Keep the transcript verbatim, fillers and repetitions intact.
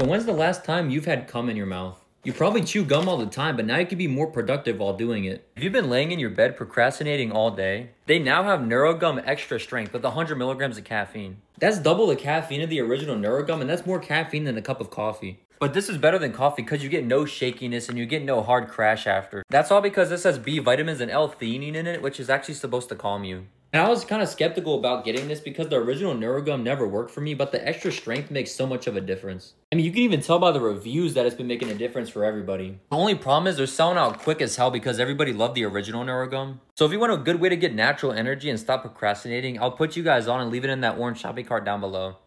So when's the last time you've had cum in your mouth? You probably chew gum all the time, but now you can be more productive while doing it. If you've been laying in your bed procrastinating all day, they now have NeuroGum Extra Strength with one hundred milligrams of caffeine. That's double the caffeine of the original NeuroGum, and that's more caffeine than a cup of coffee. But this is better than coffee because you get no shakiness and you get no hard crash after. That's all because this has B vitamins and L-theanine in it, which is actually supposed to calm you. And I was kind of skeptical about getting this because the original NeuroGum never worked for me, but the extra strength makes so much of a difference. I mean, you can even tell by the reviews that it's been making a difference for everybody. The only problem is they're selling out quick as hell because everybody loved the original NeuroGum. So if you want a good way to get natural energy and stop procrastinating, I'll put you guys on and leave it in that orange shopping cart down below.